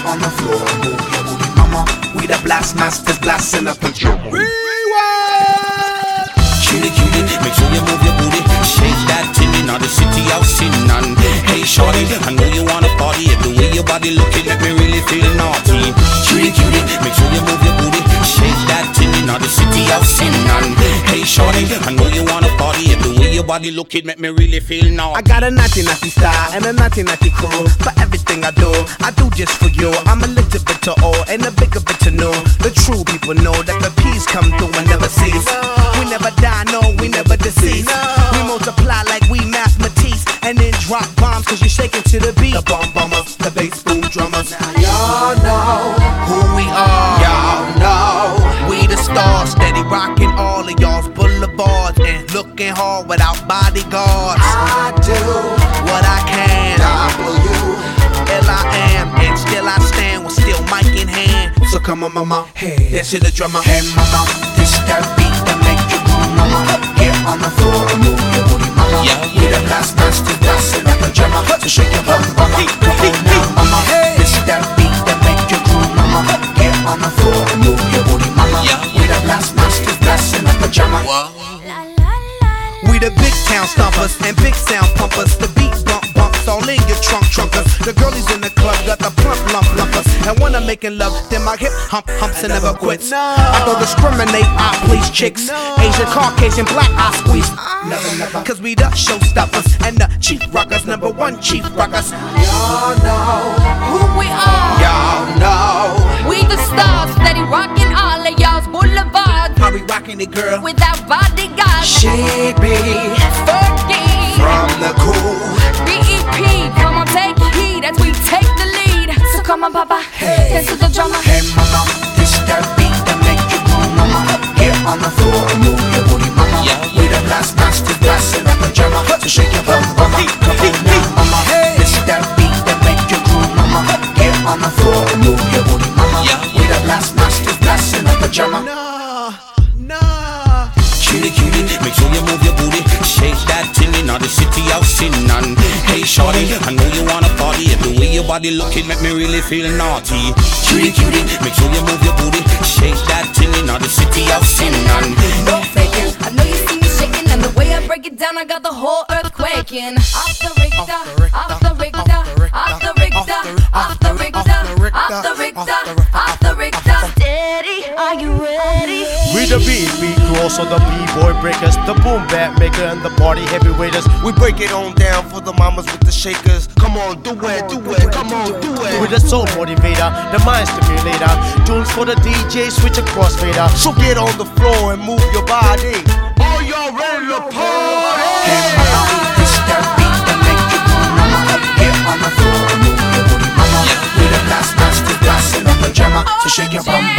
on the floor and move your booty, mama. We the blast masters, blasting up the drum. Cutie, cutie, make sure you move your booty. Shake that tinny, now the city out sitting on. Hey shorty, I know you wanna party. The way your body looking, let me really feel naughty. Cutie, cutie, make sure you move your booty. Shake that tinny, now the city out sitting on. Hey shorty, I know you wanna party. The way your body looking, make me really feel naughty. I got a naughty naughty style and a naughty naughty crew. For everything I do just for you. I'm a little bit to all and a bigger bit to know. The true people know that the peace come through and never cease. We never die, no, we never decease. We multiply like we mathematics and then drop bombs cause you're shaking to the beat. The bomb bombers, the bass boom drummers. Now y'all know who we are. Y'all know we the stars, steady rocking all of y'all's boulevards and looking hard without bodyguards. I do what I can. L-I-am, and still I stand with still mic in hand. So come on, mama, hey, that's it, the drummer. Hey, mama, this that beat that make you move, mama. Get on the floor and move your booty, mama. Yeah. We the blast masters, blasting up the drummer. So shake your bum, mama. Come on now, mama. This that beat that make you groove, mama. Get on the floor and move your booty, mama. Yeah. We the blast masters, blasting up the drummer. We the big town stompers and big sound pumpers. The beat bumps all in your trunkers. The girlies in the club got the plump lumpers. And when I'm making love, then my hip humps and never quits. I don't discriminate, I please chicks. Asian, Caucasian, black, I squeeze. Never. Cause we the showstoppers and the chief rockers, #1 chief rockers. Y'all know who we are. Y'all know We the stars, steady rocking all of y'all's boulevards. How we rocking it, girl? Without bodyguards. she be Fergie from the cool. BEP, come on, take heed as we take the lead. So come on, papa, dance to the drummer. Hey mama, this that beat that make you move, mama. Get on the floor and move your booty, mama. Yeah. We the blast masters, blasting up the drummer. So shake your bum, mama. Come on now, mama. This that beat that make you groove, mama. Get on the floor and move your booty, mama. Yeah. We the blast masters, blasting up the drummer. Nah. Cutie, cutie, make sure you move your booty. Shake that tinny, now the city out sitting on. Hey shorty, I know you wanna party. The way your body looking make me really feel naughty. Cutie, cutie, make sure you move your booty. Shake that tinny, now the city out sitting on. Don't fake it, I know you see me shaking. And the way I break it down, I got the whole earth quaking. Off the Richter, off the Richter, off the Richter, off the Richter, off the Richter, off the Richter. Steady, are you ready? We the beat crew, also the b-boy breakers, the boom bap maker and the party heavyweighters. We break it on down for the mamas with the shakers. Come on, do it, come on, do it. With the soul motivator, the mind stimulator, tunes for the DJ, switch across fader. So get on the floor and move your body. Are y'all ready to party? Hey mama, this that beat that make you move, mama. Get on the floor and move your booty, mama. We the blast masters, blasting up the drummer. So shake your bum,